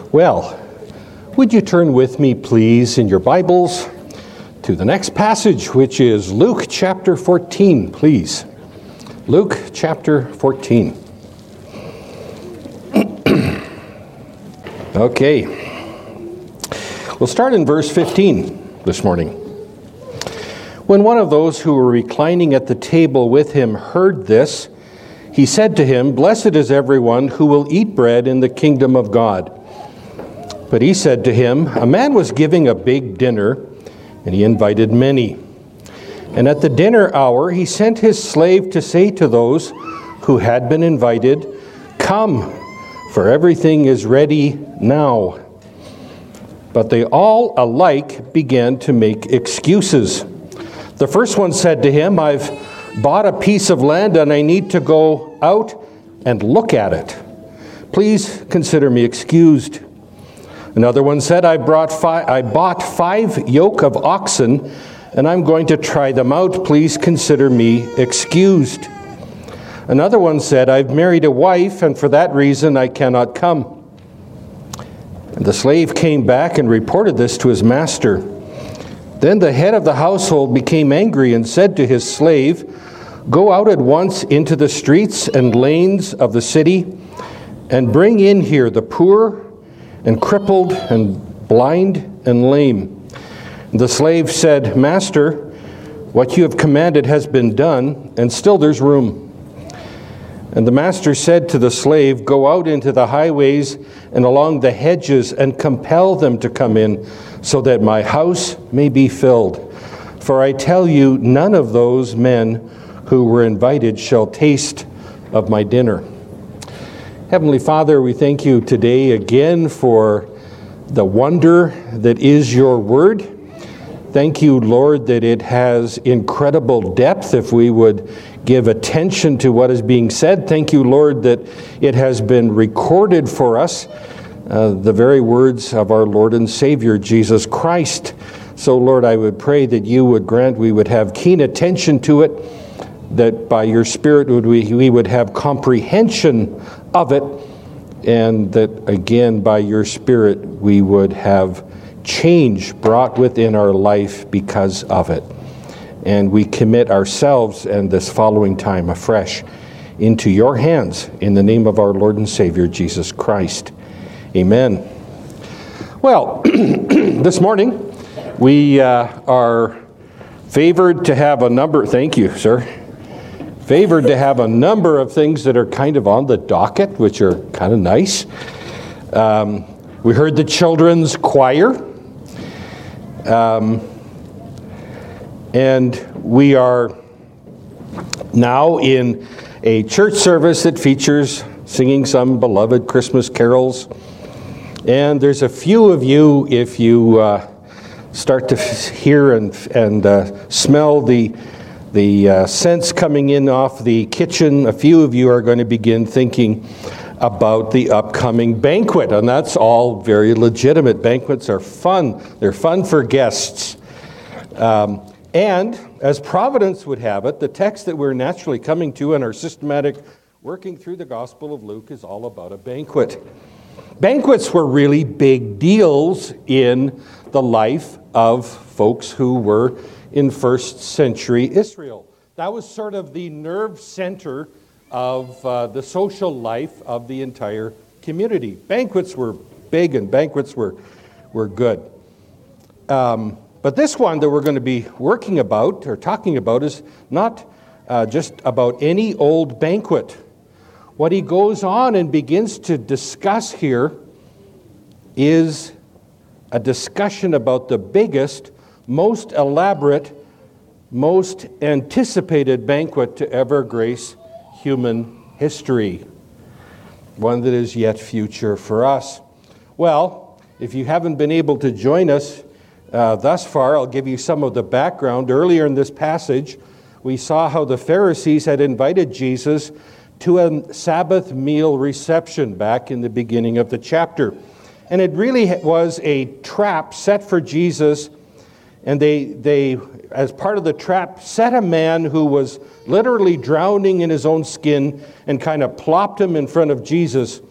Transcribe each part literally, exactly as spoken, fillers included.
Well, would you turn with me, please, in your Bibles to the next passage, which is Luke chapter fourteen, please. Luke chapter fourteen. Okay. We'll start in verse fifteen this morning. When one of those who were reclining at the table with him heard this, he said to him, "Blessed is everyone who will eat bread in the kingdom of God." But he said to him, "A man was giving a big dinner, and he invited many. And at the dinner hour he sent his slave to say to those who had been invited, 'Come, for everything is ready now.' But they all alike began to make excuses. The first one said to him, 'I've bought a piece of land and I need to go out and look at it. Please consider me excused.' Another one said, I, brought fi- I bought five yoke of oxen, and I'm going to try them out. Please consider me excused." Another one said, "I've married a wife, and for that reason I cannot come." And the slave came back and reported this to his master. Then the head of the household became angry and said to his slave, "Go out at once into the streets and lanes of the city, and bring in here the poor, and crippled, and blind, and lame." The slave said, "Master, what you have commanded has been done, and still there's room." And the master said to the slave, "Go out into the highways and along the hedges, and compel them to come in, so that my house may be filled. For I tell you, none of those men who were invited shall taste of my dinner." Heavenly Father, we thank you today again for the wonder that is your word. Thank you, Lord, that it has incredible depth if we would give attention to what is being said. Thank you, Lord, that it has been recorded for us, uh, the very words of our Lord and Savior, Jesus Christ. So, Lord, I would pray that you would grant we would have keen attention to it, that by your Spirit would we, we would have comprehension of it, and that, again, by your Spirit we would have change brought within our life because of it. And we commit ourselves and this following time afresh into your hands in the name of our Lord and Savior, Jesus Christ. Amen. Well, this morning we uh, are favored to have a number, thank you, sir, favored to have a number of things that are kind of on the docket, which are kind of nice. Um, we heard the children's choir. Um, and we are now in a church service that features singing some beloved Christmas carols. And there's a few of you, if you uh, start to hear and, and uh, smell the The uh, scents coming in off the kitchen, a few of you are going to begin thinking about the upcoming banquet, and that's all very legitimate. Banquets are fun. They're fun for guests. Um, and as Providence would have it, the text that we're naturally coming to in our systematic working through the Gospel of Luke is all about a banquet. Banquets were really big deals in the life of folks who were in first century Israel. That was sort of the nerve center of uh, the social life of the entire community. Banquets were big and banquets were, were good. Um, but this one that we're going to be working about or talking about is not uh, just about any old banquet. What he goes on and begins to discuss here is a discussion about the biggest, most elaborate, most anticipated banquet to ever grace human history, one that is yet future for us. Well, if you haven't been able to join us uh, thus far, I'll give you some of the background. Earlier in this passage, we saw how the Pharisees had invited Jesus to a Sabbath meal reception back in the beginning of the chapter. And it really was a trap set for Jesus. And they, they, as part of the trap, set a man who was literally drowning in his own skin and kind of plopped him in front of Jesus.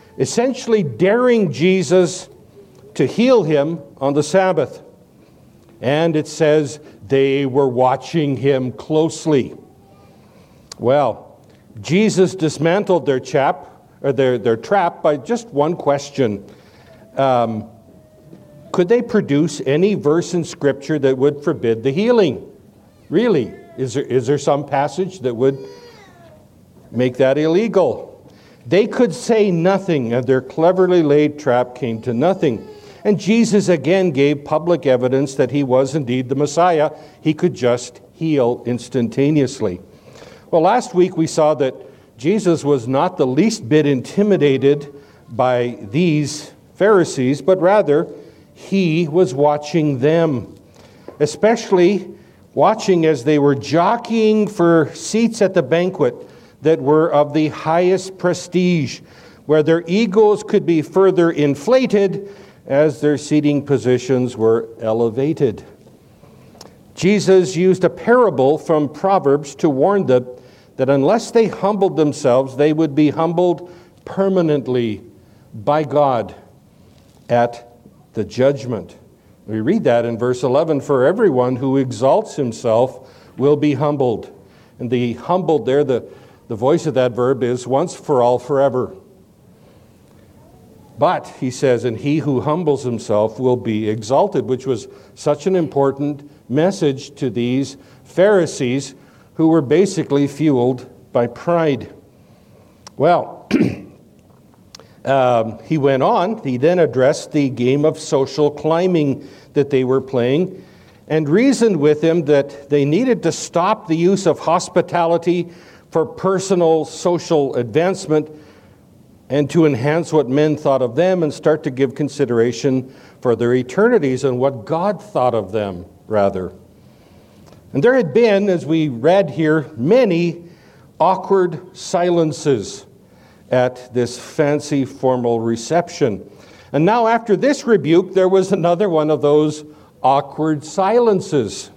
essentially daring Jesus to heal him on the Sabbath. And it says they were watching him closely. Well, Jesus dismantled their chap, or their, their trap by just one question. Um, could they produce any verse in Scripture that would forbid the healing? Really? Is there, is there some passage that would make that illegal? They could say nothing, and their cleverly laid trap came to nothing. And Jesus again gave public evidence that he was indeed the Messiah. He could just heal instantaneously. Well, last week we saw that Jesus was not the least bit intimidated by these Pharisees, but rather he was watching them, especially watching as they were jockeying for seats at the banquet that were of the highest prestige, where their egos could be further inflated as their seating positions were elevated. Jesus used a parable from Proverbs to warn them that unless they humbled themselves, they would be humbled permanently by God at the judgment. We read that in verse eleven, for everyone who exalts himself will be humbled. And the humbled there, the, the voice of that verb is once for all, forever. But, he says, and he who humbles himself will be exalted, which was such an important message to these Pharisees who were basically fueled by pride. Well, um, he went on. He then addressed the game of social climbing that they were playing and reasoned with them that they needed to stop the use of hospitality for personal social advancement and to enhance what men thought of them and start to give consideration for their eternities and what God thought of them, rather. And there had been, as we read here, many awkward silences at this fancy formal reception. And now after this rebuke, there was another one of those awkward silences,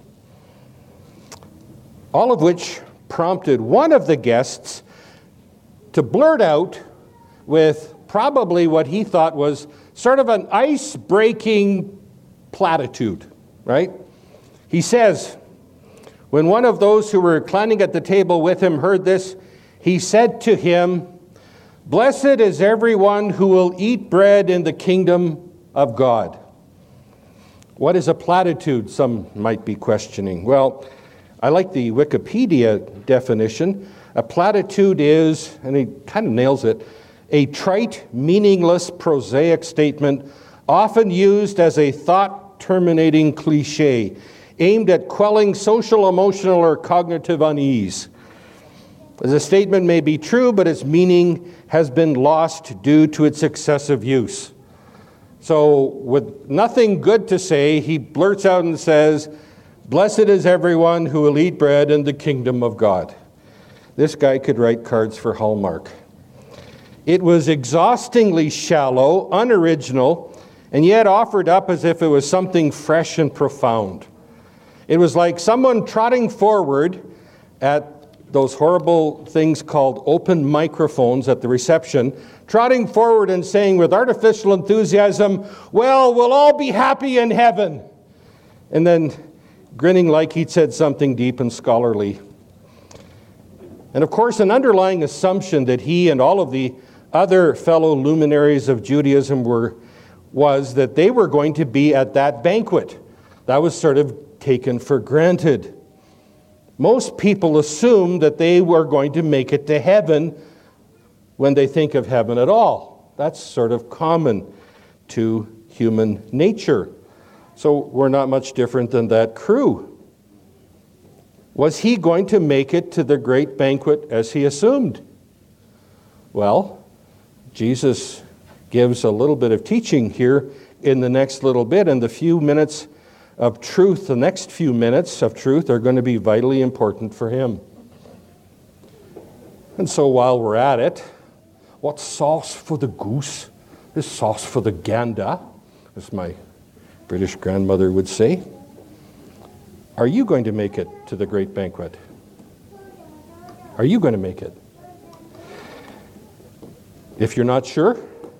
all of which prompted one of the guests to blurt out with probably what he thought was sort of an ice-breaking platitude, right? He says, when one of those who were reclining at the table with him heard this, he said to him, "Blessed is everyone who will eat bread in the kingdom of God." What is a platitude? Some might be questioning. Well, I like the Wikipedia definition. A platitude is, and he kind of nails it, a trite, meaningless, prosaic statement often used as a thought-terminating cliche aimed at quelling social, emotional, or cognitive unease. The statement may be true, but its meaning has been lost due to its excessive use. So, with nothing good to say, he blurts out and says, "Blessed is everyone who will eat bread in the kingdom of God." This guy could write cards for Hallmark. It was exhaustingly shallow, unoriginal, and yet offered up as if it was something fresh and profound. It was like someone trotting forward at those horrible things called open microphones at the reception, trotting forward and saying with artificial enthusiasm, "Well, we'll all be happy in heaven." And then grinning like he'd said something deep and scholarly. And of course, an underlying assumption that he and all of the other fellow luminaries of Judaism were was that they were going to be at that banquet. That was sort of taken for granted. Most people assume that they were going to make it to heaven when they think of heaven at all. That's sort of common to human nature. So we're not much different than that crew. Was he going to make it to the great banquet as he assumed? Well, Jesus gives a little bit of teaching here in the next little bit, and the few minutes of truth, the next few minutes of truth are going to be vitally important for him. And so while we're at it, what's sauce for the goose is sauce for the gander, as my British grandmother would say. Are you going to make it to the great banquet? Are you going to make it? If you're not sure,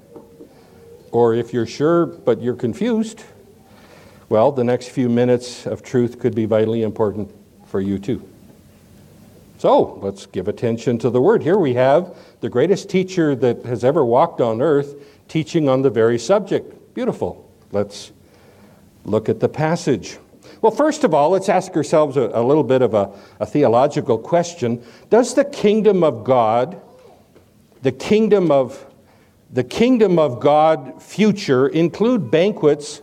Or if you're sure but you're confused, well, the next few minutes of truth could be vitally important for you too. So let's give attention to the Word. Here we have the greatest teacher that has ever walked on earth teaching on the very subject. Beautiful. Let's look at the passage. Well, first of all, let's ask ourselves a, a little bit of a, a theological question. Does the kingdom of God, the kingdom of the kingdom of God future include banquets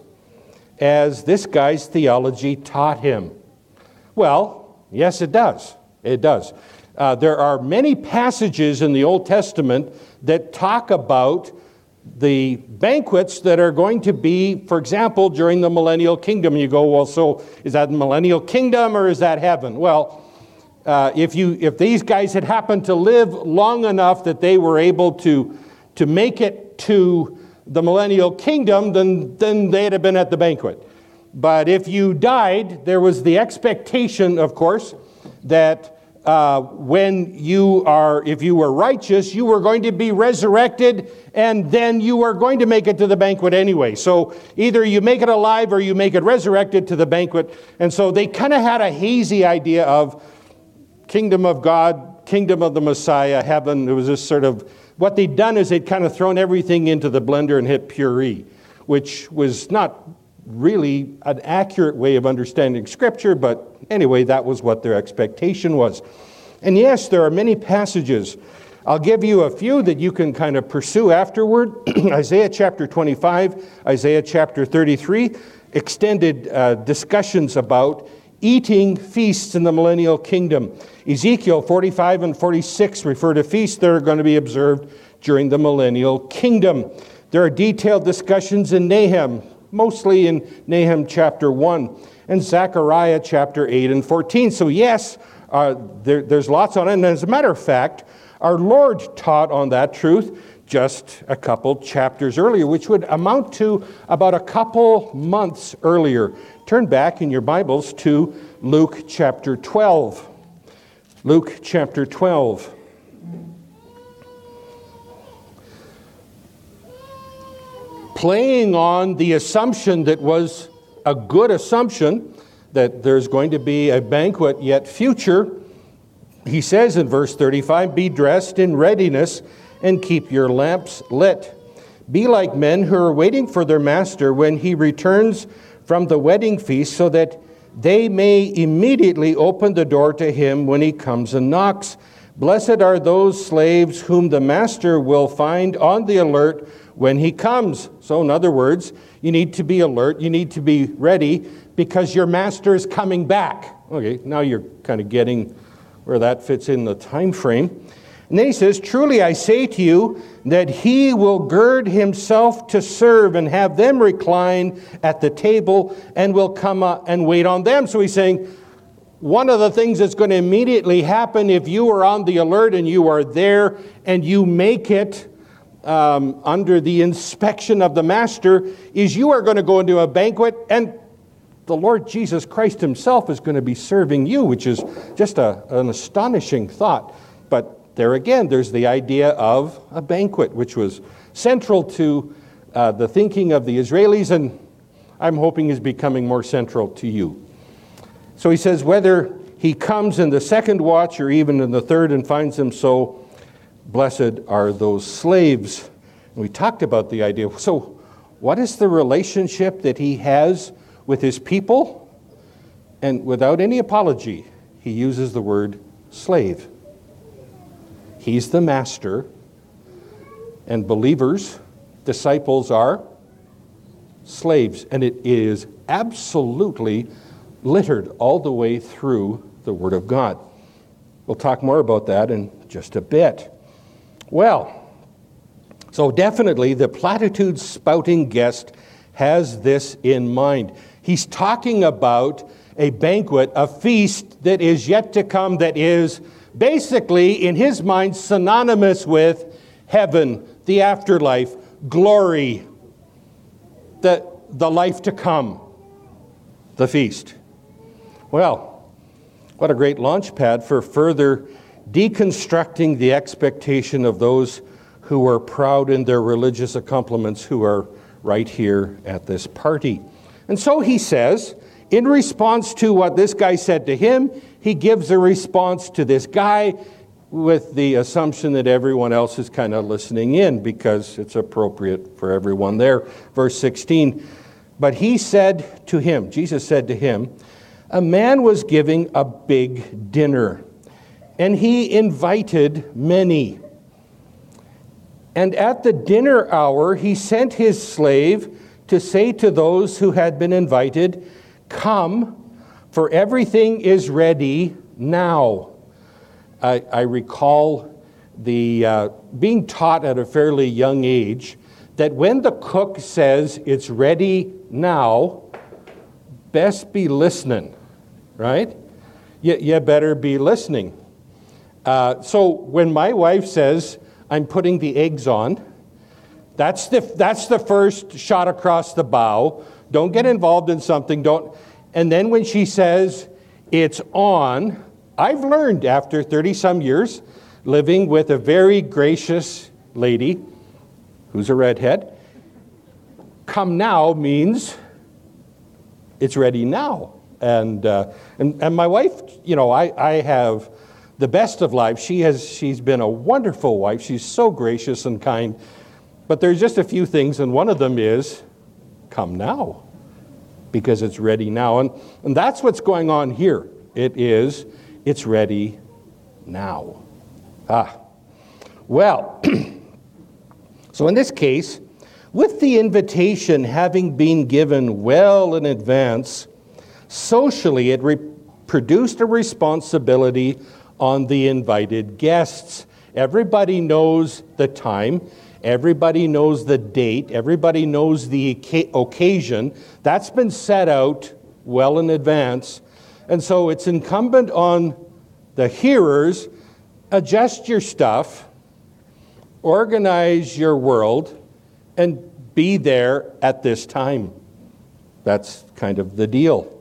as this guy's theology taught him? Well, yes, it does. It does. Uh, there are many passages in the Old Testament that talk about the banquets that are going to be, for example, during the millennial kingdom. You go, well, so is that the millennial kingdom or is that heaven? Well, uh, if you if these guys had happened to live long enough that they were able to to make it to the millennial kingdom, then then they'd have been at the banquet. But if you died, there was the expectation, of course, that uh, when you are, if you were righteous, you were going to be resurrected, and then you were going to make it to the banquet anyway. So either you make it alive or you make it resurrected to the banquet. And so they kind of had a hazy idea of kingdom of God, kingdom of the Messiah, heaven. It was just sort of, what they'd done is they'd kind of thrown everything into the blender and hit puree, which was not really an accurate way of understanding Scripture, but anyway, that was what their expectation was. And yes, there are many passages. I'll give you a few that you can kind of pursue afterward. Isaiah chapter twenty-five, Isaiah chapter thirty-three, extended uh, discussions about eating feasts in the millennial kingdom. Ezekiel forty-five and forty-six refer to feasts that are going to be observed during the millennial kingdom. There are detailed discussions in Nahum, mostly in Nahum chapter one, and Zechariah chapter eight and fourteen. So yes, uh, there, there's lots on it. And as a matter of fact, our Lord taught on that truth just a couple chapters earlier, which would amount to about a couple months earlier. Turn back in your Bibles to Luke chapter twelve. Luke chapter twelve. Playing on the assumption that was a good assumption that there's going to be a banquet yet future, he says in verse thirty-five, "Be dressed in readiness and keep your lamps lit. Be like men who are waiting for their master when he returns from the wedding feast, so that they may immediately open the door to him when he comes and knocks. Blessed are those slaves whom the master will find on the alert when he comes." So in other words, you need to be alert, you need to be ready, because your master is coming back. Okay, now you're kind of getting where that fits in the time frame. And then he says, "Truly I say to you that he will gird himself to serve and have them recline at the table and will come up and wait on them." So he's saying, one of the things that's going to immediately happen if you are on the alert and you are there and you make it um, under the inspection of the master is you are going to go into a banquet and the Lord Jesus Christ himself is going to be serving you, which is just a, an astonishing thought. But there again, there's the idea of a banquet, which was central to uh, the thinking of the Israelis, and I'm hoping is becoming more central to you. So he says, whether he comes in the second watch or even in the third and finds them so, blessed are those slaves. And we talked about the idea. So what is the relationship that he has with his people? And without any apology, he uses the word slave. He's the master, and believers, disciples are slaves. And it is absolutely littered all the way through the Word of God. We'll talk more about that in just a bit. Well, so definitely the platitude spouting guest has this in mind. He's talking about a banquet, a feast that is yet to come, that is basically, in his mind, synonymous with heaven, the afterlife, glory, the, the life to come, the feast. Well, what a great launch pad for further deconstructing the expectation of those who are proud in their religious accomplishments who are right here at this party. And so he says, in response to what this guy said to him, he gives a response to this guy with the assumption that everyone else is kind of listening in because it's appropriate for everyone there. Verse sixteen, but he said to him, Jesus said to him, a man was giving a big dinner, and he invited many. And at the dinner hour, he sent his slave to say to those who had been invited, come, for everything is ready now. I, I recall the uh, being taught at a fairly young age that when the cook says it's ready now, best be listening, right? You, you better be listening. Uh, so when my wife says, I'm putting the eggs on, that's the, that's the first shot across the bow. Don't get involved in something. Don't. And then when she says it's on, I've learned after thirty-some years living with a very gracious lady who's a redhead, come now means it's ready now. And uh, and, and my wife, you know, I, I have the best of life. She has, she's been a wonderful wife. She's so gracious and kind. But there's just a few things, and one of them is, come now, because it's ready now. And, and that's what's going on here. It is, it's ready now. Ah, well, so in this case, with the invitation having been given well in advance, socially it re- produced a responsibility on the invited guests. Everybody knows the time. Everybody knows the date. Everybody knows the occasion. That's been set out well in advance. And so it's incumbent on the hearers, adjust your stuff, organize your world, and be there at this time. That's kind of the deal.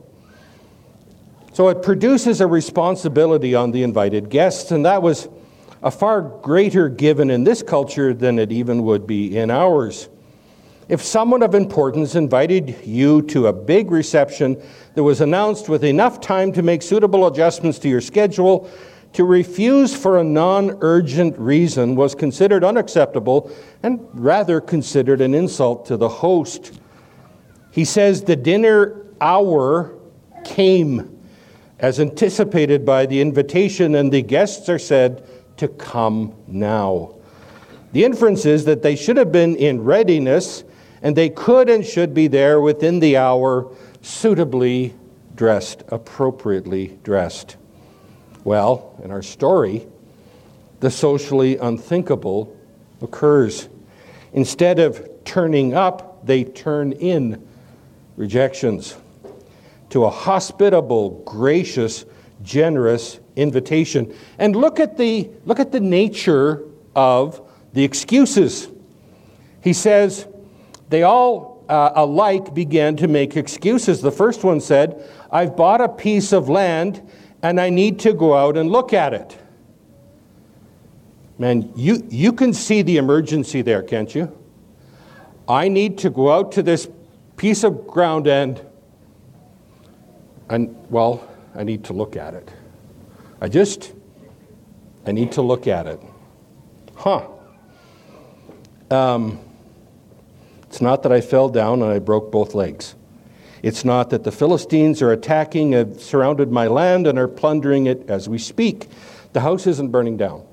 So it produces a responsibility on the invited guests, and that was a far greater given in this culture than it even would be in ours. If someone of importance invited you to a big reception that was announced with enough time to make suitable adjustments to your schedule, to refuse for a non-urgent reason was considered unacceptable and rather considered an insult to the host. He says the dinner hour came as anticipated by the invitation, and the guests are said to come now. The inference is that they should have been in readiness, and they could and should be there within the hour, suitably dressed, appropriately dressed. Well, in our story, the socially unthinkable occurs. Instead of turning up, they turn in rejections to a hospitable, gracious, generous invitation. And look at the look at the nature of the excuses. He says, they all uh, alike began to make excuses. The first one said, I've bought a piece of land and I need to go out and look at it. Man, you, you can see the emergency there, can't you? I need to go out to this piece of ground and, and well, I need to look at it. I just, I need to look at it. Huh. Um, it's not that I fell down and I broke both legs. It's not that the Philistines are attacking and surrounded my land and are plundering it as we speak. The house isn't burning down.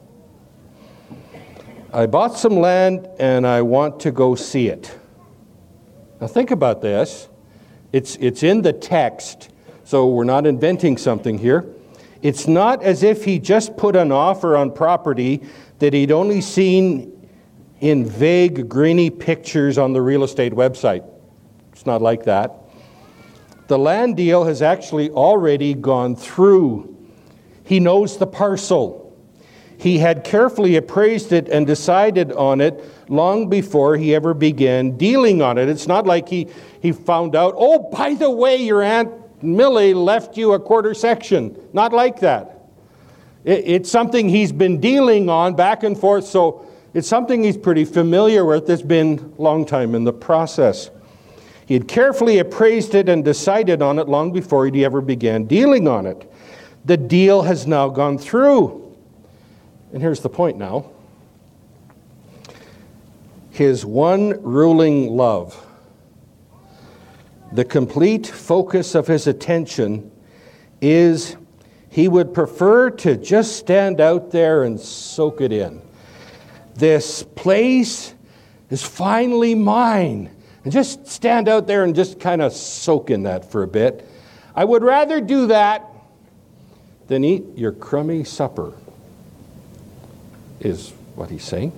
I bought some land and I want to go see it. Now think about this. It's, it's in the text, so we're not inventing something here. It's not as if he just put an offer on property that he'd only seen in vague, grainy pictures on the real estate website. It's not like that. The land deal has actually already gone through. He knows the parcel. He had carefully appraised it and decided on it long before he ever began dealing on it. It's not like he, he found out, oh, by the way, your Aunt Millie left you a quarter section. Not like that. It, it's something he's been dealing on back and forth, so It's something he's pretty familiar with. It's been a long time in the process. He had carefully appraised it and decided on it long before he ever began dealing on it. The deal has now gone through. And here's the point now. His one ruling love, the complete focus of his attention, is he would prefer to just stand out there and soak it in. This place is finally mine. And just stand out there and just kind of soak in that for a bit. I would rather do that than eat your crummy supper, is what he's saying.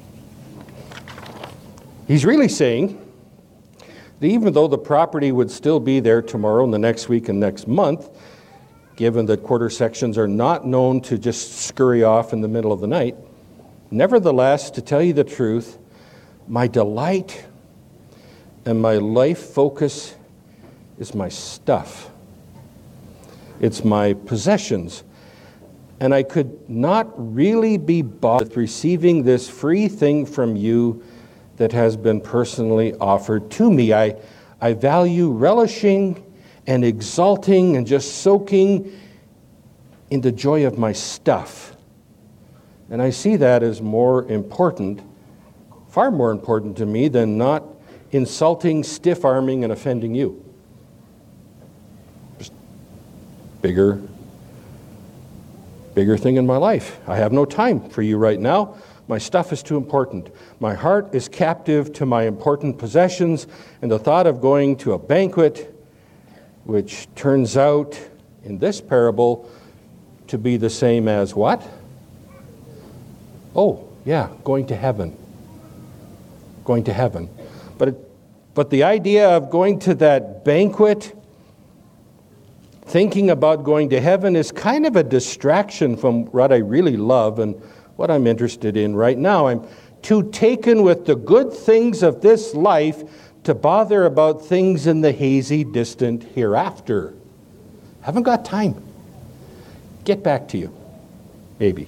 He's really saying that even though the property would still be there tomorrow and the next week and next month, given that quarter sections are not known to just scurry off in the middle of the night, nevertheless, to tell you the truth, my delight and my life focus is my stuff. It's my possessions. And I could not really be bothered with receiving this free thing from you that has been personally offered to me. I, I value relishing and exalting and just soaking in the joy of my stuff. And I see that as more important, far more important to me than not insulting, stiff-arming, and offending you. Just bigger, bigger thing in my life. I have no time for you right now. My stuff is too important. My heart is captive to my important possessions, and the thought of going to a banquet, which turns out in this parable to be the same as what? Oh, yeah, going to heaven. Going to heaven. But it, but the idea of going to that banquet, thinking about going to heaven, is kind of a distraction from what I really love and what I'm interested in right now. I'm too taken with the good things of this life to bother about things in the hazy, distant hereafter. Haven't got time. Get back to you. Maybe.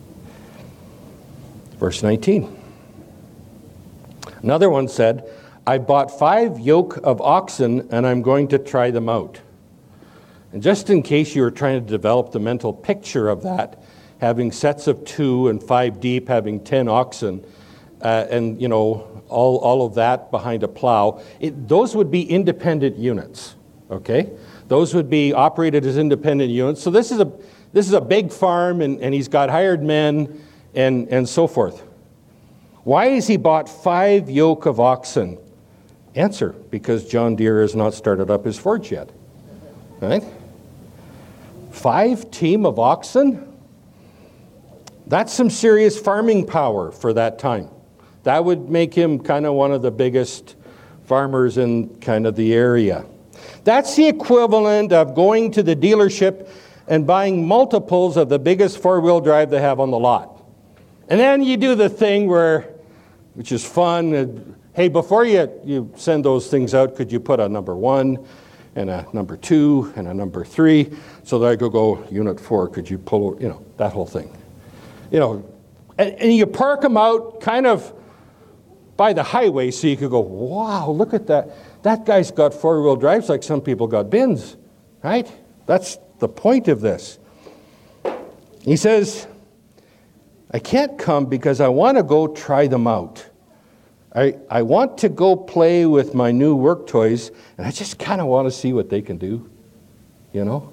Verse nineteen. Another one said, I bought five yoke of oxen and I'm going to try them out. And just in case you were trying to develop the mental picture of that, having sets of two and five deep, having ten oxen, uh, and you know, all, all of that behind a plow, it, those would be independent units, okay? Those would be operated as independent units. So this is a, this is a big farm, and, and he's got hired men and, and so forth. Why has he bought five yoke of oxen? Answer, because John Deere has not started up his forge yet. Right? Five team of oxen? That's some serious farming power for that time. That would make him kind of one of the biggest farmers in kind of the area. That's the equivalent of going to the dealership and buying multiples of the biggest four-wheel drive they have on the lot. And then you do the thing where, which is fun, and, hey, before you, you send those things out, could you put a number one and a number two and a number three so that I could go unit four, could you pull, you know, that whole thing. You know, and, and you park them out kind of by the highway so you could go, wow, look at that. That guy's got four-wheel drives like some people got bins, right? That's the point of this. He says, I can't come because I want to go try them out. I, I want to go play with my new work toys, and I just kind of want to see what they can do, you know?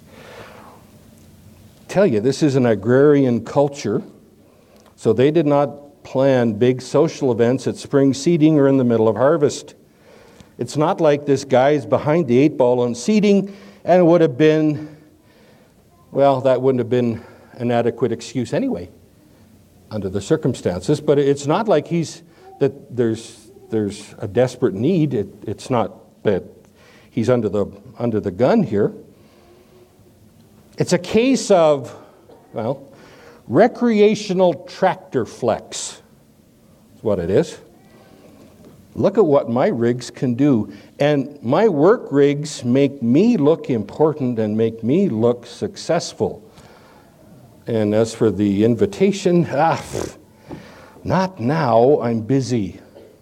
Tell you, this is an agrarian culture, so they did not plan big social events at spring seeding or in the middle of harvest. It's not like this guy's behind the eight ball on seeding, and it would have been, well, that wouldn't have been an adequate excuse anyway, under the circumstances, but it's not like he's, that there's there's a desperate need. It, it's not that he's under the under the gun here. It's a case of, well, recreational tractor flex. That's what it is. Look at what my rigs can do. And my work rigs make me look important and make me look successful. And as for the invitation, ah, Not now, I'm busy.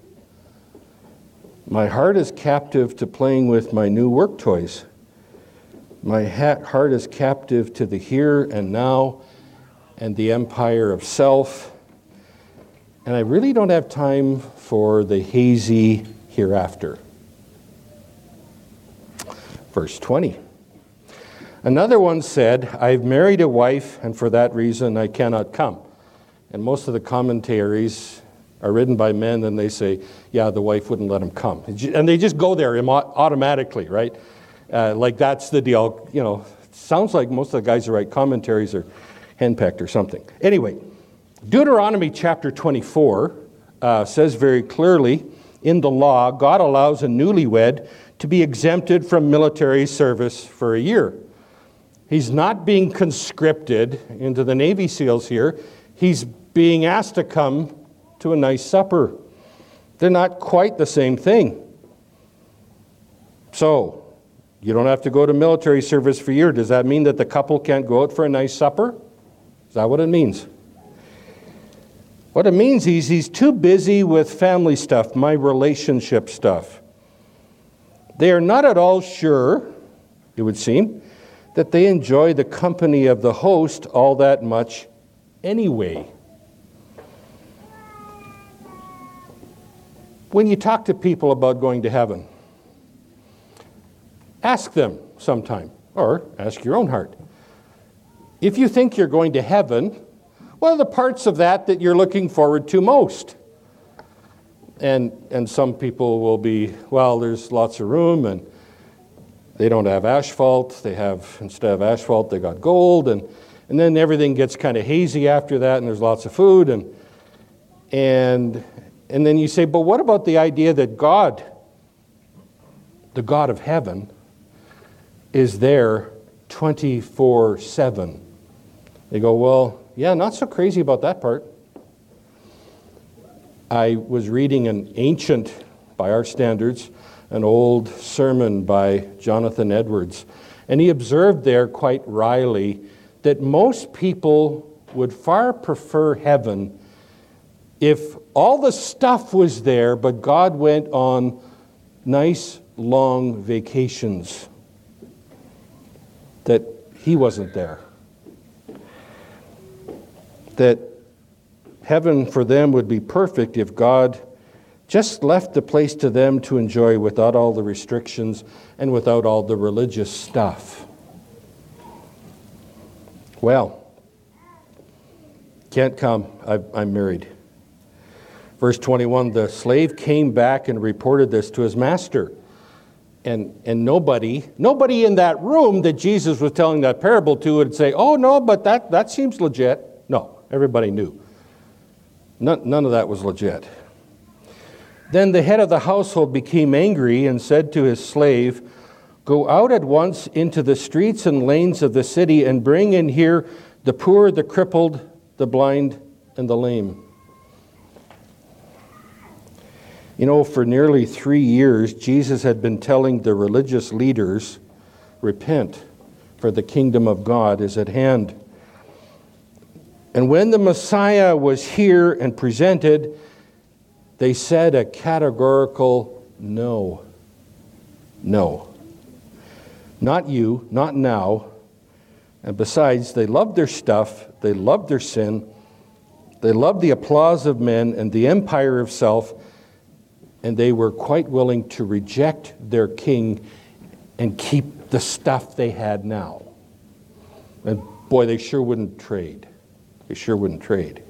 My heart is captive to playing with my new work toys. My ha- heart is captive to the here and now and the empire of self. And I really don't have time for the hazy hereafter. Verse twenty. Another one said, I've married a wife, and for that reason I cannot come. And most of the commentaries are written by men, and they say, yeah, the wife wouldn't let him come. And they just go there automatically, right? Uh, like that's the deal. You know, sounds like most of the guys who write commentaries are henpecked or something. Anyway, Deuteronomy chapter twenty-four uh, says very clearly, in the law, God allows a newlywed to be exempted from military service for a year. He's not being conscripted into the Navy SEALs here. He's being asked to come to a nice supper. They're not quite the same thing. So, you don't have to go to military service for a year. Does that mean that the couple can't go out for a nice supper? Is that what it means? What it means is he's too busy with family stuff, my relationship stuff. They are not at all sure, it would seem, that they enjoy the company of the host all that much anyway. When you talk to people about going to heaven, ask them sometime, or ask your own heart. If you think you're going to heaven, what are the parts of that that you're looking forward to most? And and some people will be, well, there's lots of room, and they don't have asphalt. They have, instead of asphalt, they got gold, and and then everything gets kind of hazy after that, and there's lots of food, and and and then you say, but what about the idea that God, the God of heaven, is there twenty-four seven? They go, well, yeah, not so crazy about that part. I was reading an ancient, by our standards, an old sermon by Jonathan Edwards, and he observed there quite wryly that most people would far prefer heaven if all the stuff was there, but God went on nice, long vacations, that he wasn't there. That heaven for them would be perfect if God just left the place to them to enjoy without all the restrictions and without all the religious stuff. Well, can't come. I've, I'm married. Verse twenty-one, the slave came back and reported this to his master. And and nobody, nobody in that room that Jesus was telling that parable to would say, oh, no, but that, that seems legit. No, everybody knew. None, none of that was legit. Then the head of the household became angry and said to his slave, go out at once into the streets and lanes of the city and bring in here the poor, the crippled, the blind, and the lame. You know, for nearly three years, Jesus had been telling the religious leaders, repent, for the kingdom of God is at hand. And when the Messiah was here and presented, they said a categorical no. No. Not you, not now. And besides, they loved their stuff, they loved their sin, they loved the applause of men and the empire of self, and they were quite willing to reject their king and keep the stuff they had now. And boy, they sure wouldn't trade. They sure wouldn't trade.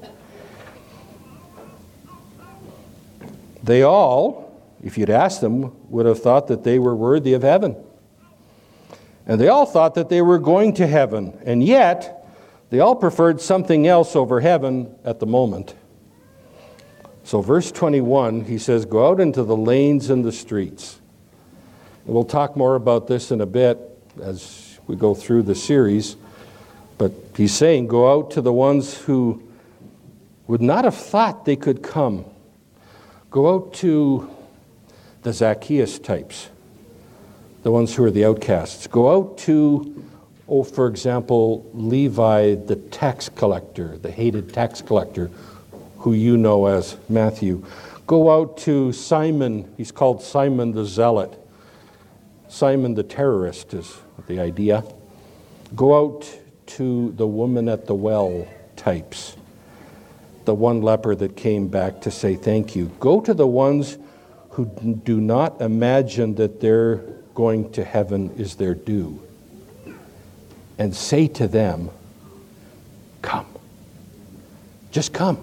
They all, if you'd asked them, would have thought that they were worthy of heaven. And they all thought that they were going to heaven. And yet, they all preferred something else over heaven at the moment. So verse twenty-one, he says, go out into the lanes and the streets. And we'll talk more about this in a bit as we go through the series. But he's saying, go out to the ones who would not have thought they could come. Go out to the Zacchaeus types, the ones who are the outcasts. Go out to, oh, for example, Levi, the tax collector, the hated tax collector, who you know as Matthew. Go out to Simon. He's called Simon the Zealot. Simon the terrorist is the idea. Go out to the woman at the well types. The one leper that came back to say thank you. Go to the ones who do not imagine that their going to heaven is their due. And say to them, come. Just come.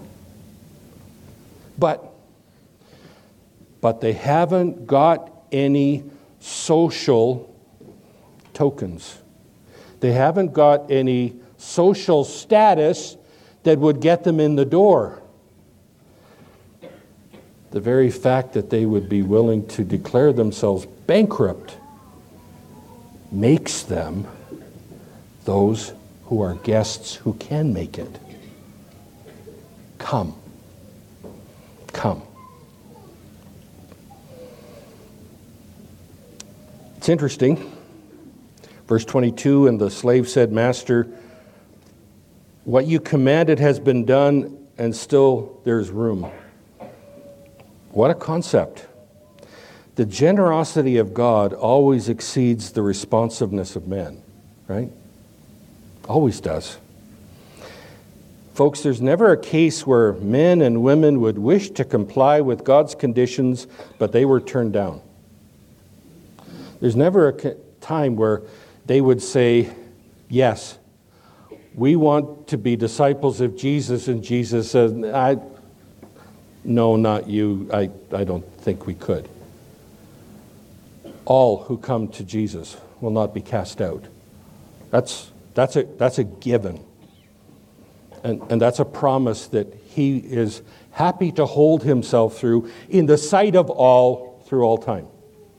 But, but they haven't got any social tokens. They haven't got any social status that would get them in the door. The very fact that they would be willing to declare themselves bankrupt makes them those who are guests who can make it. Come. Come. It's interesting. Verse twenty-two, and the slave said, Master, what you commanded has been done, and still there's room. What a concept. The generosity of God always exceeds the responsiveness of men, right? Always does. Folks, there's never a case where men and women would wish to comply with God's conditions, but they were turned down. There's never a time where they would say, yes, we want to be disciples of Jesus, and Jesus says, I, no, not you. I, I don't think we could. All who come to Jesus will not be cast out. That's, that's, a, that's a given. And, and that's a promise that he is happy to hold himself through in the sight of all through all time.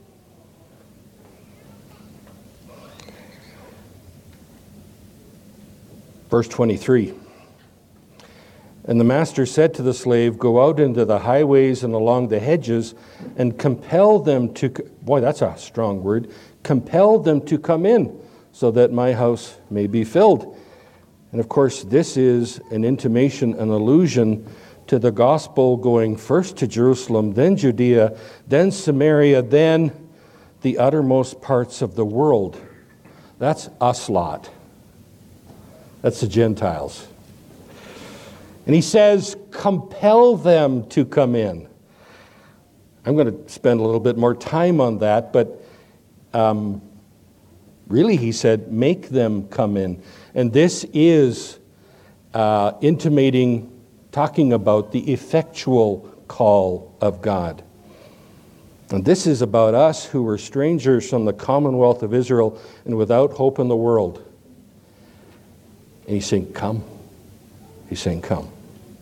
Verse twenty-three, and the master said to the slave, go out into the highways and along the hedges and compel them to, boy, that's a strong word, compel them to come in so that my house may be filled. And of course, this is an intimation, an allusion to the gospel going first to Jerusalem, then Judea, then Samaria, then the uttermost parts of the world. That's us lot. That's the Gentiles. And he says, compel them to come in. I'm going to spend a little bit more time on that, but um, really he said, make them come in. And this is uh, intimating, talking about the effectual call of God. And this is about us who were strangers from the commonwealth of Israel and without hope in the world. And he's saying, come. He's saying, come.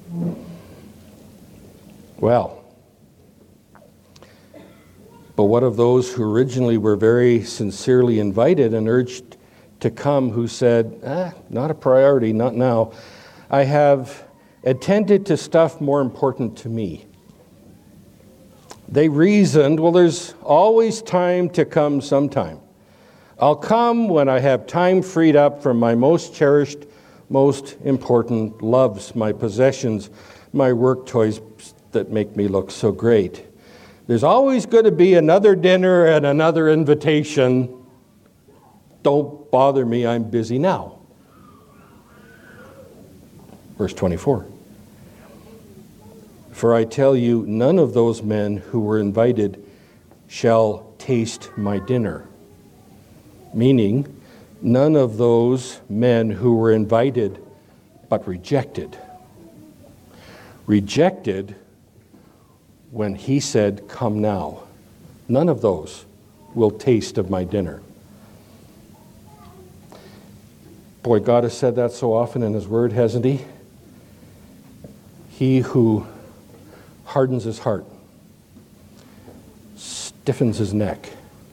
Well, but what of those who originally were very sincerely invited and urged to come, who said, ah, not a priority, not now. I have attended to stuff more important to me. They reasoned, well, there's always time to come sometime. I'll come when I have time freed up from my most cherished, most important loves, my possessions, my work toys that make me look so great. There's always going to be another dinner and another invitation. Don't bother me, I'm busy now. Verse twenty-four. For I tell you, none of those men who were invited shall taste my dinner. Meaning, none of those men who were invited but rejected. Rejected when he said, come now. None of those will taste of my dinner. Boy, God has said that so often in his word, hasn't he? He who hardens his heart, stiffens his neck,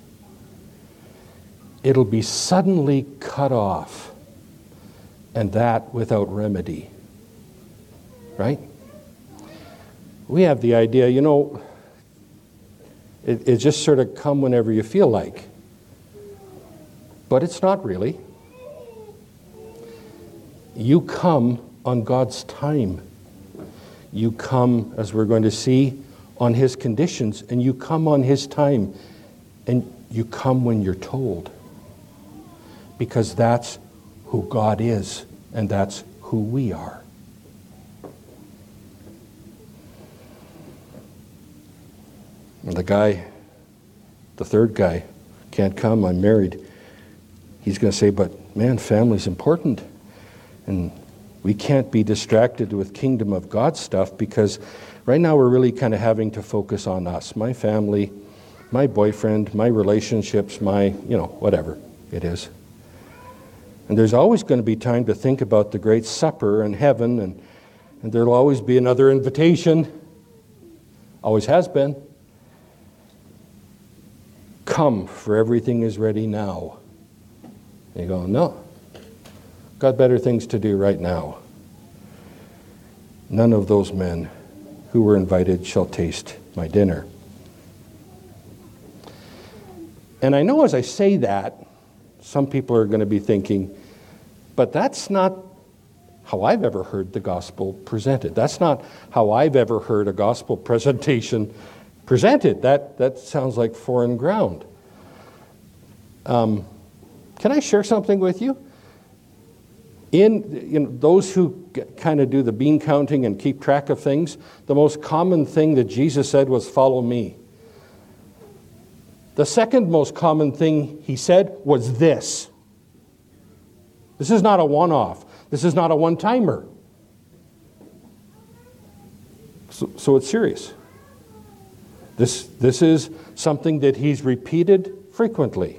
it'll be suddenly cut off, and that without remedy. Right? We have the idea, you know, it, it just sort of come whenever you feel like. But it's not really. You come on God's time. You come, as we're going to see, on his conditions, and you come on his time, and you come when you're told. Because that's who God is, and that's who we are. And the guy, the third guy, can't come, I'm married. He's going to say, but man, family's important. And we can't be distracted with kingdom of God stuff, because right now we're really kind of having to focus on us, my family, my boyfriend, my relationships, my, you know, whatever it is. And there's always going to be time to think about the great supper in heaven, and, and there'll always be another invitation. Always has been. Come, for everything is ready now. And you go, no. Got better things to do right now. None of those men who were invited shall taste my dinner. And I know as I say that, some people are going to be thinking, but that's not how I've ever heard the gospel presented. That's not how I've ever heard a gospel presentation presented. That, that sounds like foreign ground. Um, can I share something with you? In you know, those who kind of do the bean counting and keep track of things, the most common thing that Jesus said was, follow me. The second most common thing he said was this. This is not a one-off. This is not a one-timer. So, so it's serious. This, this is something that he's repeated frequently.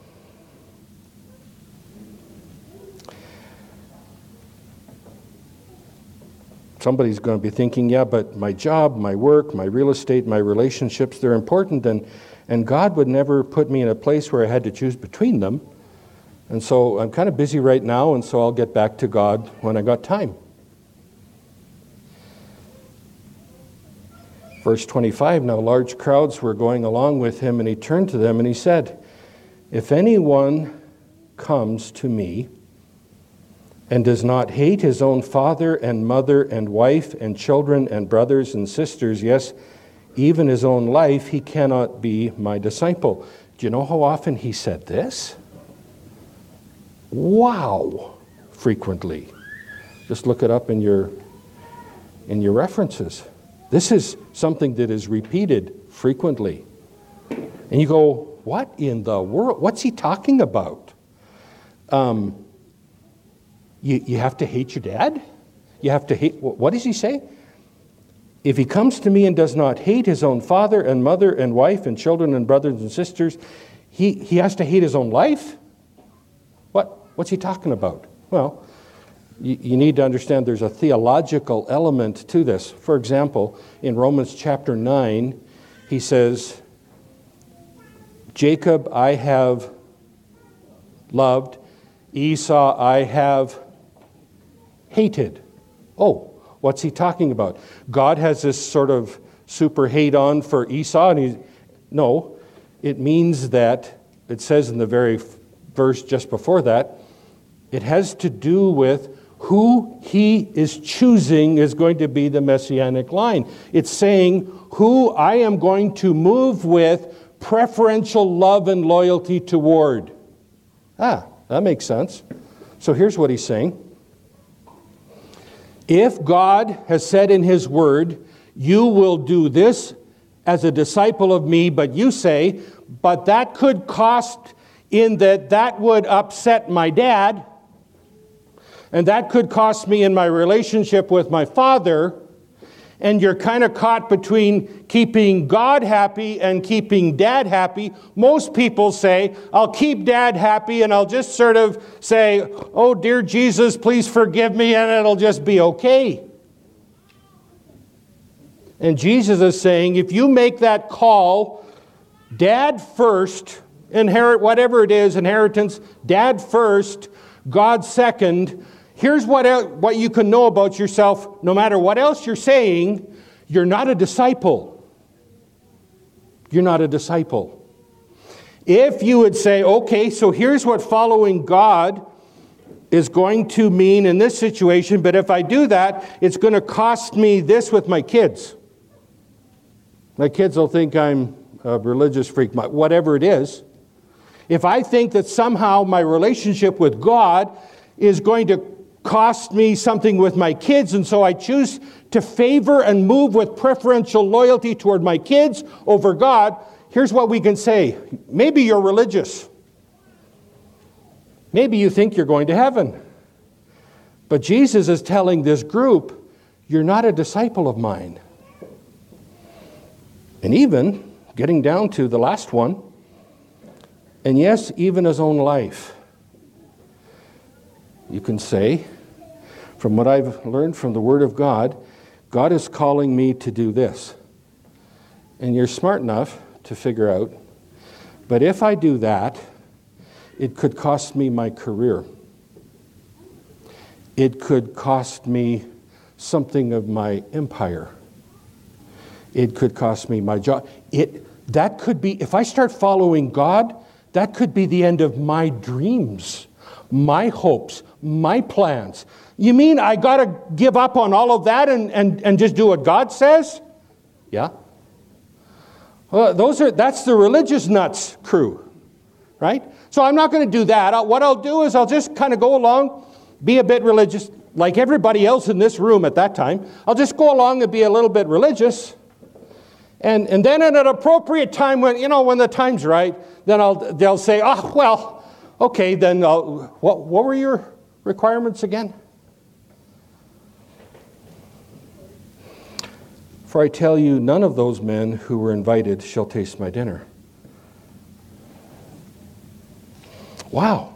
Somebody's going to be thinking, yeah, but my job, my work, my real estate, my relationships, they're important, and, and God would never put me in a place where I had to choose between them. And so I'm kind of busy right now, and so I'll get back to God when I got time. Verse twenty-five, now large crowds were going along with him, and he turned to them and he said, if anyone comes to me and does not hate his own father and mother and wife and children and brothers and sisters, yes, even his own life, he cannot be my disciple. Do you know how often he said this? Wow, frequently. Just look it up in your, in your references. This is something that is repeated frequently. And you go, what in the world? What's he talking about? Um, you, you have to hate your dad? You have to hate, what does he say? If he comes to me and does not hate his own father and mother and wife and children and brothers and sisters, he, he has to hate his own life? What? What's he talking about? Well, you, you need to understand there's a theological element to this. For example, in Romans chapter nine, he says, Jacob I have loved, Esau I have hated. Oh, what's he talking about? God has this sort of super hate on for Esau? And he, no, it means that, it says in the very verse just before that, it has to do with who he is choosing is going to be the messianic line. It's saying who I am going to move with preferential love and loyalty toward. Ah, that makes sense. So here's what he's saying. If God has said in his word, you will do this as a disciple of me, but you say, but that could cost in that that would upset my dad, and that could cost me in my relationship with my father, and you're kind of caught between keeping God happy and keeping dad happy. Most people say, I'll keep dad happy and I'll just sort of say, oh, dear Jesus, please forgive me, and it'll just be okay. And Jesus is saying, if you make that call, dad first, inherit whatever it is, inheritance, dad first, God second, here's what, el- what you can know about yourself, no matter what else you're saying, you're not a disciple. You're not a disciple. If you would say, okay, so here's what following God is going to mean in this situation, but if I do that, it's going to cost me this with my kids. My kids will think I'm a religious freak, whatever it is. If I think that somehow my relationship with God is going to cost me something with my kids, and so I choose to favor and move with preferential loyalty toward my kids over God, here's what we can say. Maybe you're religious. Maybe you think you're going to heaven. But Jesus is telling this group, you're not a disciple of mine. And even, getting down to the last one, and yes, even his own life. You can say, from what I've learned from the Word of God, God is calling me to do this. And you're smart enough to figure out, but if I do that, it could cost me my career. It could cost me something of my empire. It could cost me my job. It that could be, if I start following God, that could be the end of my dreams, my hopes, my plans. You mean I got to give up on all of that and, and, and just do what God says? Yeah. Well, those are that's the religious nuts crew, right? So I'm not going to do that. I'll, what I'll do is I'll just kind of go along, be a bit religious, like everybody else in this room at that time. I'll just go along and be a little bit religious. And and then at an appropriate time, when you know when the time's right, then I'll they'll say, oh well, okay, then I'll, what what were your requirements again? For I tell you, none of those men who were invited shall taste my dinner. Wow.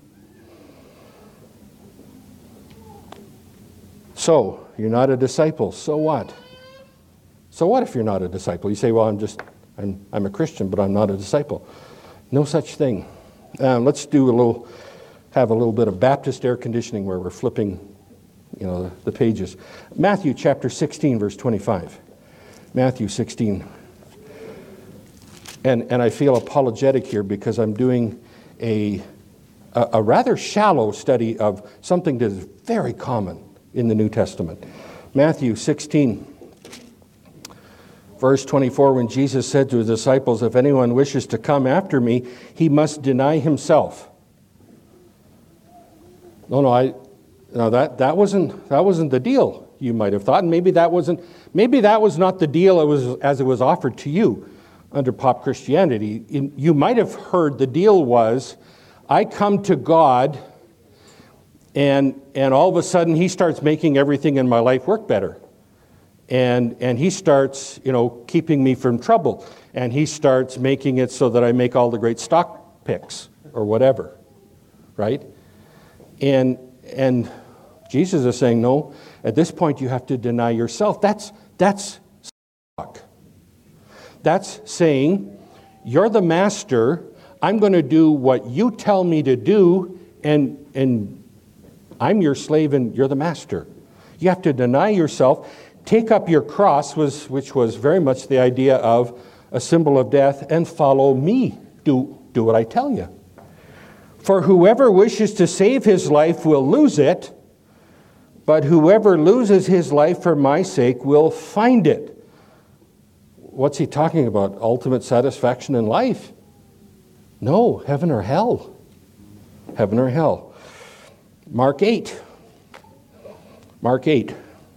So, you're not a disciple. So what? So what if you're not a disciple? You say, well, I'm just, I'm, I'm a Christian, but I'm not a disciple. No such thing. Uh, let's do a little, have a little bit of Baptist air conditioning where we're flipping, you know, the, the pages. Matthew chapter sixteen, verse twenty-five. Matthew sixteen. And, and I feel apologetic here because I'm doing a, a, a rather shallow study of something that is very common in the New Testament. Matthew sixteen, verse twenty-four, when Jesus said to his disciples, if anyone wishes to come after me, he must deny himself. No, no, I, no, that, that wasn't that wasn't the deal, you might have thought. And maybe that wasn't maybe that was not the deal it was as it was offered to you under pop Christianity. You might have heard the deal was, I come to God, and and all of a sudden he starts making everything in my life work better. And and he starts, you know, keeping me from trouble. And he starts making it so that I make all the great stock picks or whatever. Right? And and Jesus is saying, no, at this point you have to deny yourself. That's that's stock. That's saying, you're the master, I'm going to do what you tell me to do, and and I'm your slave and you're the master. You have to deny yourself. Take up your cross, was, which was very much the idea of a symbol of death, and follow me. Do, do what I tell you. For whoever wishes to save his life will lose it, but whoever loses his life for my sake will find it. What's he talking about? Ultimate satisfaction in life? No, heaven or hell. Heaven or hell. Mark eight. Mark eight.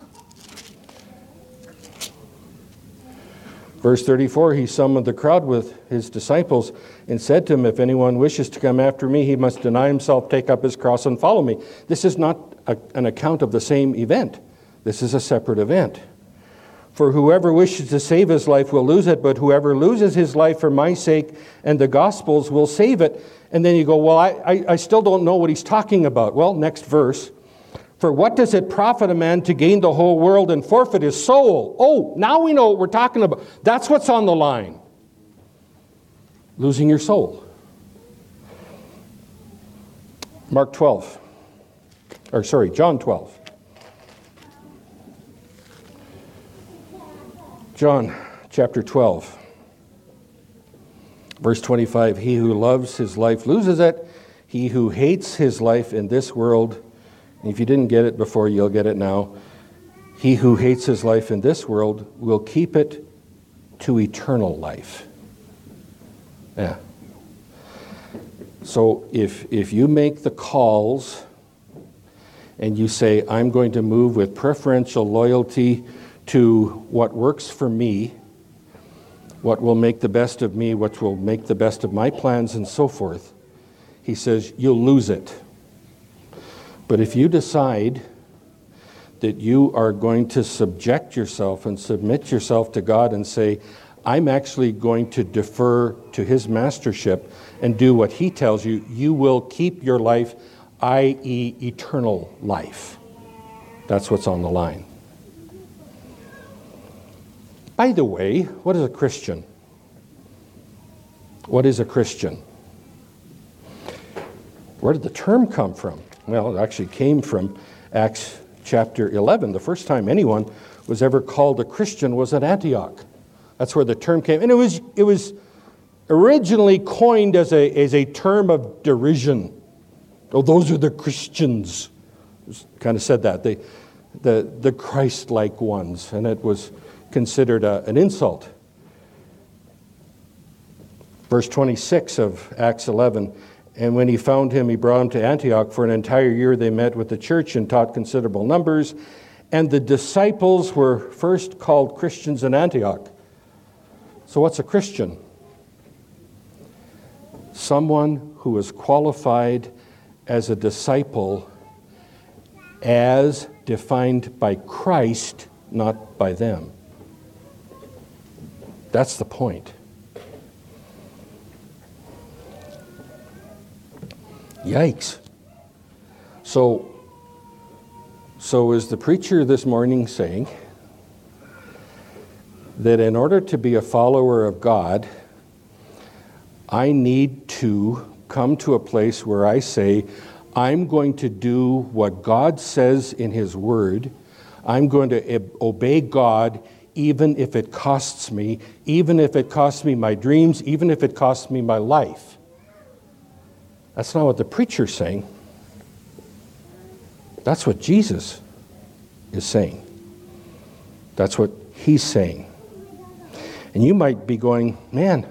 Verse thirty-four, he summoned the crowd with his disciples and said to him, if anyone wishes to come after me, he must deny himself, take up his cross, and follow me. This is not a, an account of the same event. This is a separate event. For whoever wishes to save his life will lose it, but whoever loses his life for my sake and the gospel's will save it. And then you go, well, I, I, I still don't know what he's talking about. Well, next verse. For what does it profit a man to gain the whole world and forfeit his soul? Oh, now we know what we're talking about. That's what's on the line. Losing your soul. Mark twelve. Or sorry, John twelve. John chapter twelve. Verse twenty-five. He who loves his life loses it. He who hates his life in this world, and if you didn't get it before, you'll get it now. He who hates his life in this world will keep it to eternal life. Yeah. So if if you make the calls and you say, I'm going to move with preferential loyalty to what works for me, what will make the best of me, what will make the best of my plans, and so forth, he says, you'll lose it. But if you decide that you are going to subject yourself and submit yourself to God and say, I'm actually going to defer to his mastership and do what he tells you, you will keep your life, that is eternal life. That's what's on the line. By the way, what is a Christian? What is a Christian? Where did the term come from? Well, it actually came from Acts chapter eleven. The first time anyone was ever called a Christian was at Antioch. That's where the term came. And it was it was originally coined as a, as a term of derision. Oh, those are the Christians. Kind of said that. They, the, the Christ-like ones. And it was considered a, an insult. Verse twenty-six of Acts eleven, and when he found him, he brought him to Antioch. For an entire year they met with the church and taught considerable numbers. And the disciples were first called Christians in Antioch. So what's a Christian? Someone who is qualified as a disciple as defined by Christ, not by them. That's the point. Yikes. So, so is the preacher this morning saying that in order to be a follower of God, I need to come to a place where I say, I'm going to do what God says in his word. I'm going to obey God even if it costs me, even if it costs me my dreams, even if it costs me my life. That's not what the preacher's saying. That's what Jesus is saying. That's what he's saying. And you might be going, man,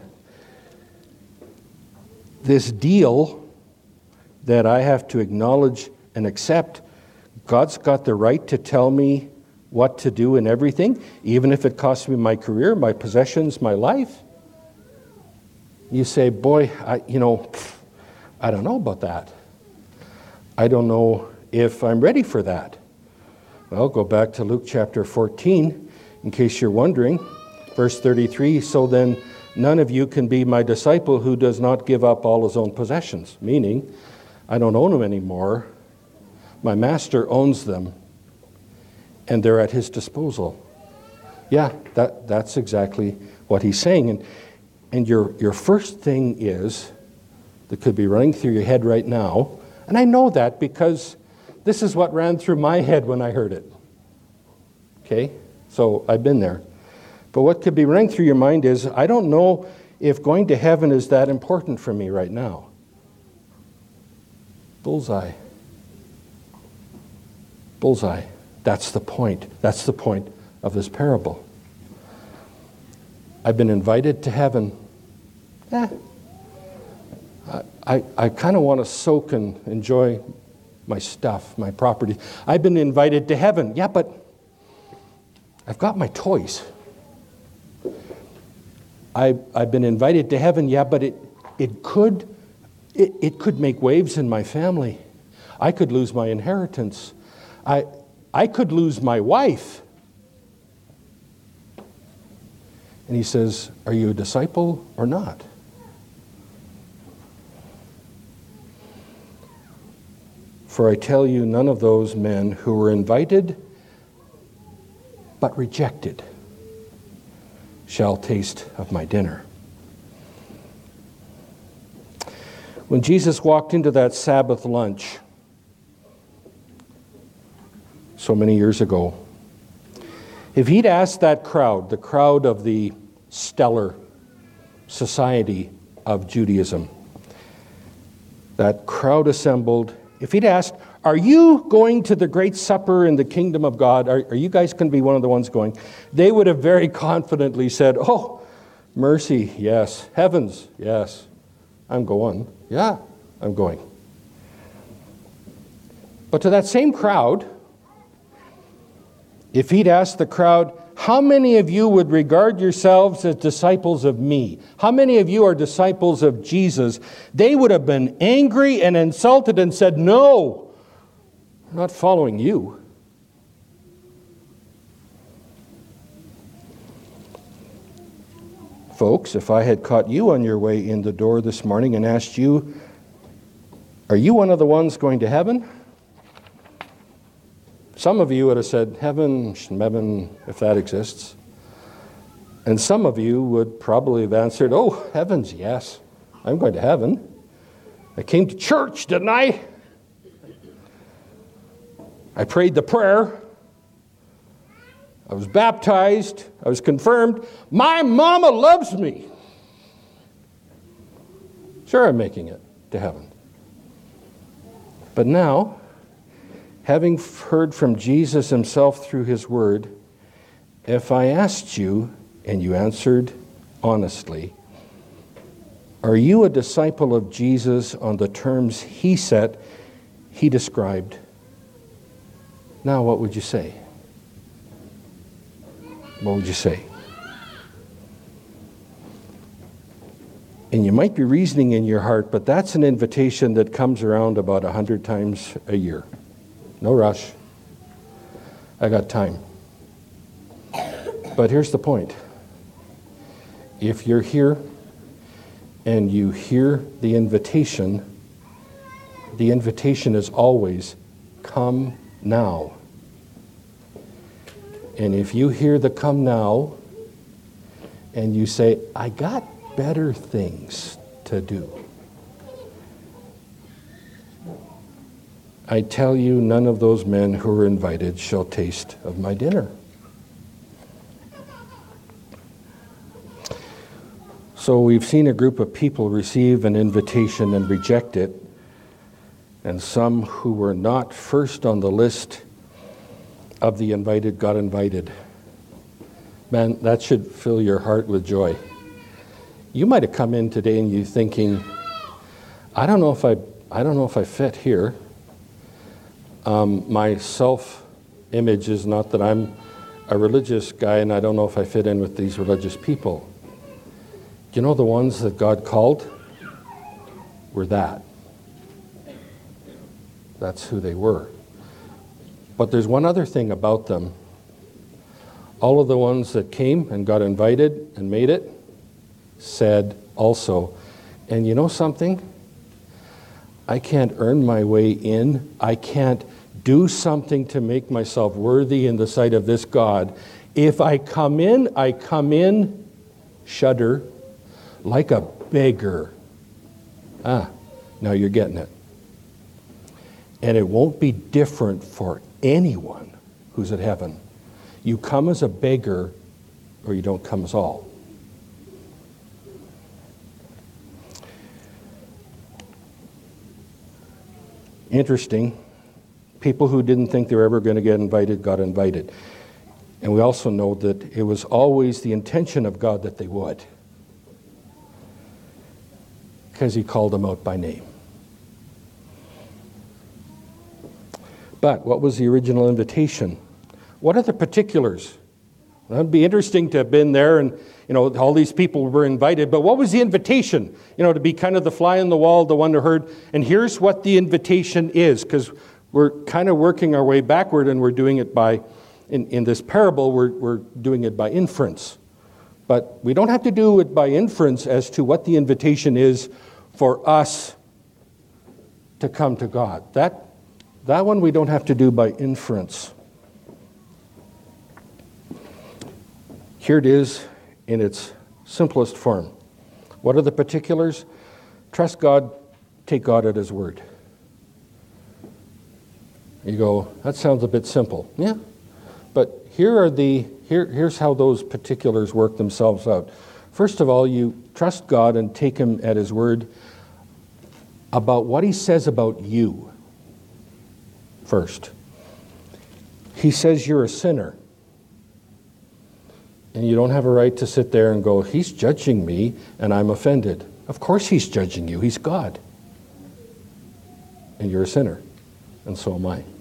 this deal that I have to acknowledge and accept, God's got the right to tell me what to do in everything, even if it costs me my career, my possessions, my life. You say, boy, I, you know, I don't know about that. I don't know if I'm ready for that. Well, go back to Luke chapter fourteen, in case you're wondering. Verse thirty-three, so then none of you can be my disciple who does not give up all his own possessions. Meaning, I don't own them anymore. My master owns them, and they're at his disposal. Yeah, that, that's exactly what he's saying. And, and your, your first thing is, that could be running through your head right now, and I know that because this is what ran through my head when I heard it. Okay? So I've been there. But what could be running through your mind is, I don't know if going to heaven is that important for me right now. Bullseye. Bullseye. That's the point. That's the point of this parable. I've been invited to heaven. Eh. I, I, I kind of want to soak and enjoy my stuff, my property. I've been invited to heaven. Yeah, but I've got my toys. I, I've been invited to heaven, yeah, but it, it, could, it, it could make waves in my family. I could lose my inheritance. I, I could lose my wife. And he says, are you a disciple or not? For I tell you, none of those men who were invited but rejected shall taste of my dinner. When Jesus walked into that Sabbath lunch so many years ago, if he'd asked that crowd, the crowd of the stellar society of Judaism, that crowd assembled, if he'd asked, are you going to the great supper in the kingdom of God? Are, are you guys going to be one of the ones going? They would have very confidently said, oh, mercy, yes. Heavens, yes. I'm going. Yeah, I'm going. But to that same crowd, if he'd asked the crowd, how many of you would regard yourselves as disciples of me? How many of you are disciples of Jesus? They would have been angry and insulted and said, no, I'm not following you. Folks, if I had caught you on your way in the door this morning and asked you, are you one of the ones going to heaven? Some of you would have said, heaven, heaven, if that exists. And some of you would probably have answered, oh, heavens, yes, I'm going to heaven. I came to church, didn't I? I prayed the prayer. I was baptized. I was confirmed. My mama loves me. Sure, I'm making it to heaven. But now, having heard from Jesus himself through his word, if I asked you, and you answered honestly, are you a disciple of Jesus on the terms he set, he described? Now what would you say? What would you say? And you might be reasoning in your heart, but that's an invitation that comes around about a hundred times a year. No rush. I got time. But here's the point. If you're here and you hear the invitation, the invitation is always, come now. And if you hear the come now and you say, I got better things to do, I tell you, none of those men who were invited shall taste of my dinner. So we've seen a group of people receive an invitation and reject it, and some who were not first on the list of the invited got invited. Man, that should fill your heart with joy. You might have come in today and you're thinking, I don't know if I, I don't know if I fit here. Um, my self-image is not that I'm a religious guy and I don't know if I fit in with these religious people. Do you know the ones that God called were that? That's who they were. But there's one other thing about them. All of the ones that came and got invited and made it said also, and you know something? I can't earn my way in. I can't do something to make myself worthy in the sight of this God. If I come in, I come in, shudder, like a beggar. Ah, now you're getting it. And it won't be different for anyone who's at heaven. You come as a beggar or you don't come at all. Interesting. People who didn't think they were ever going to get invited got invited. And we also know that it was always the intention of God that they would, because he called them out by name. But what was the original invitation? What are the particulars? Well, it'd be interesting to have been there and, you know, all these people were invited, but what was the invitation? You know, to be kind of the fly on the wall, the one who heard. And here's what the invitation is, because we're kind of working our way backward and we're doing it by, in, in this parable, we're, we're doing it by inference. But we don't have to do it by inference as to what the invitation is for us to come to God. That, that one we don't have to do by inference. Here it is in its simplest form. What are the particulars? Trust God, take God at his word. You go, that sounds a bit simple. Yeah, but here are the here, here's how those particulars work themselves out. First of all, you trust God and take him at his word about what he says about you first. He says you're a sinner. And you don't have a right to sit there and go, he's judging me and I'm offended. Of course he's judging you. He's God. And you're a sinner. And so am I.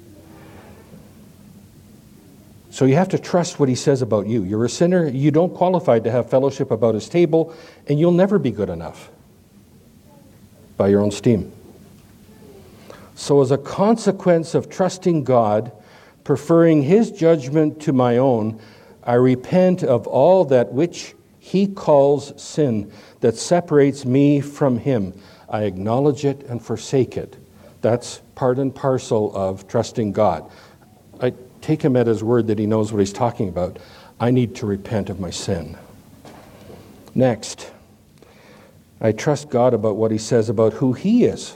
So you have to trust what he says about you. You're a sinner. You don't qualify to have fellowship about his table, and you'll never be good enough by your own steam. So as a consequence of trusting God, preferring his judgment to my own, I repent of all that which he calls sin that separates me from him. I acknowledge it and forsake it. That's part and parcel of trusting God. I take him at his word that he knows what he's talking about. I need to repent of my sin. Next, I trust God about what he says about who he is.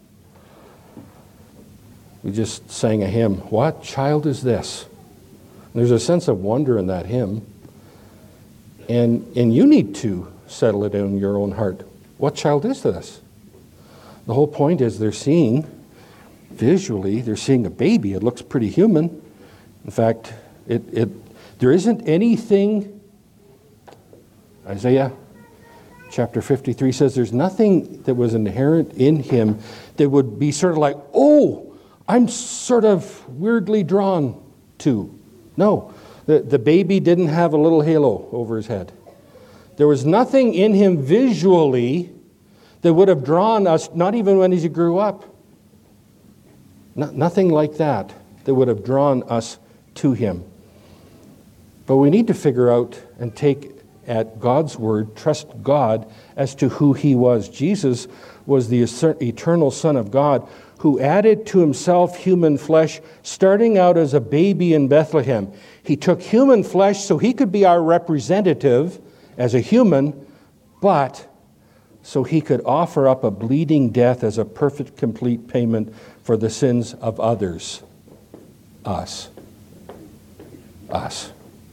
We just sang a hymn, "What child is this?" There's a sense of wonder in that hymn. And, and you need to settle it in your own heart. What child is this? The whole point is they're seeing, visually, they're seeing a baby. It looks pretty human. In fact, it, it there isn't anything, Isaiah chapter fifty-three says there's nothing that was inherent in him that would be sort of like, oh, I'm sort of weirdly drawn to. No, the, the baby didn't have a little halo over his head. There was nothing in him visually that would have drawn us, not even when he grew up. No, nothing like that that would have drawn us to him. But we need to figure out and take at God's word, trust God as to who he was. Jesus was the eternal Son of God who added to himself human flesh, starting out as a baby in Bethlehem. He took human flesh so he could be our representative as a human, but so he could offer up a bleeding death as a perfect, complete payment for the sins of others. Us. Us.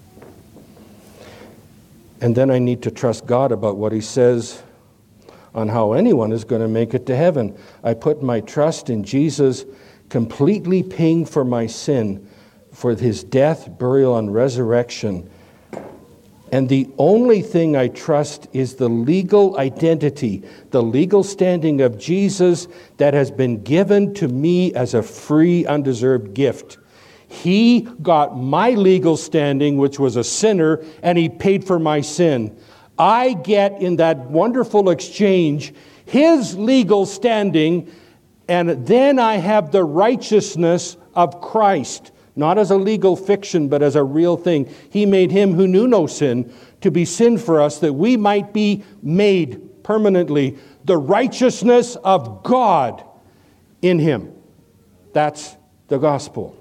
And then I need to trust God about what he says on how anyone is going to make it to heaven. I put my trust in Jesus completely paying for my sin, for his death, burial, and resurrection. And the only thing I trust is the legal identity, the legal standing of Jesus that has been given to me as a free, undeserved gift. He got my legal standing, which was a sinner, and he paid for my sin. I get in that wonderful exchange his legal standing, and then I have the righteousness of Christ, not as a legal fiction, but as a real thing. He made him who knew no sin to be sin for us, that we might be made permanently the righteousness of God in him. That's the gospel.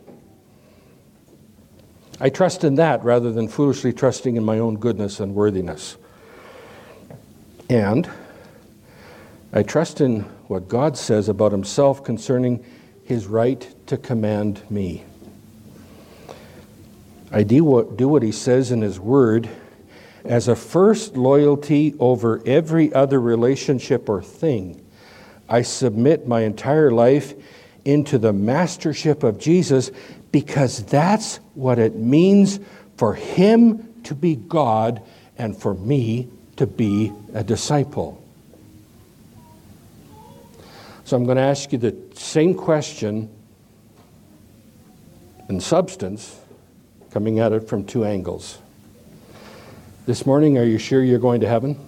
I trust in that rather than foolishly trusting in my own goodness and worthiness. And I trust in what God says about himself concerning his right to command me. I do what, do what he says in his word as a first loyalty over every other relationship or thing. I submit my entire life into the mastership of Jesus because that's what it means for him to be God and for me to be a disciple. So I'm going to ask you the same question in substance, coming at it from two angles. This morning, are you sure you're going to heaven?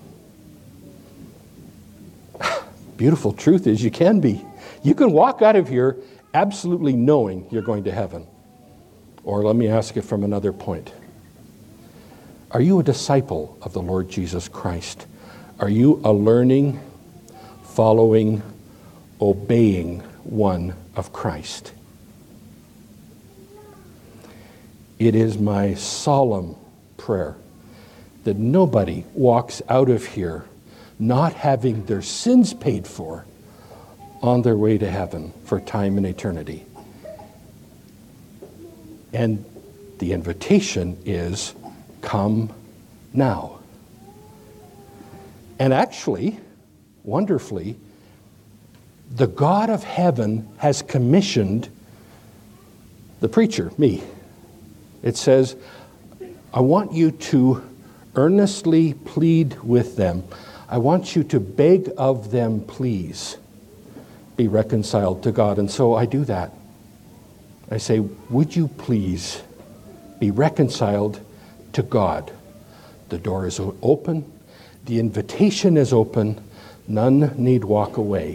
Beautiful truth is you can be. You can walk out of here absolutely knowing you're going to heaven. Or let me ask it from another point. Are you a disciple of the Lord Jesus Christ? Are you a learning, following, obeying one of Christ? It is my solemn prayer that nobody walks out of here not having their sins paid for on their way to heaven for time and eternity. And the invitation is, come now. And actually, wonderfully, the God of heaven has commissioned the preacher, me. It says, I want you to earnestly plead with them. I want you to beg of them, please, be reconciled to God. And so I do that. I say, would you please be reconciled to God? The door is open. The invitation is open. None need walk away.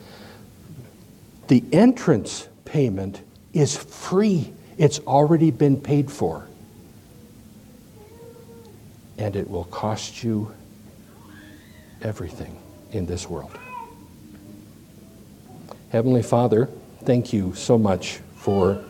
The entrance payment is free. It's already been paid for. And it will cost you everything in this world. Heavenly Father, thank you so much for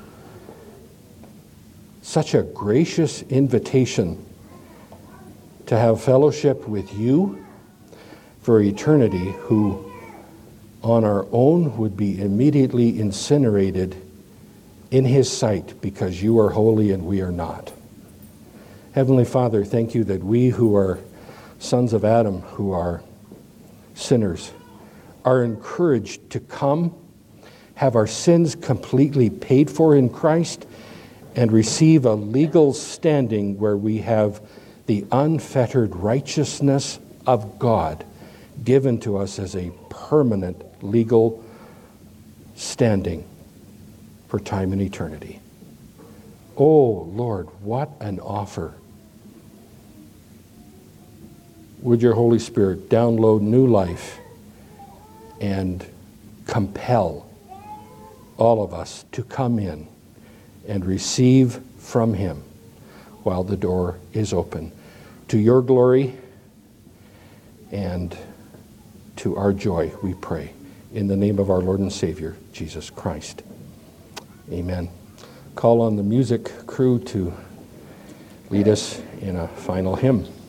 such a gracious invitation to have fellowship with you for eternity, who on our own would be immediately incinerated in his sight because you are holy and we are not. Heavenly Father, thank you that we who are sons of Adam, who are sinners, are encouraged to come, have our sins completely paid for in Christ, and receive a legal standing where we have the unfettered righteousness of God given to us as a permanent legal standing for time and eternity. Oh, Lord, what an offer. Would your Holy Spirit download new life and compel all of us to come in and receive from him while the door is open, to your glory and to our joy, we pray. In the name of our Lord and Savior, Jesus Christ. Amen. Call on the music crew to lead us in a final hymn.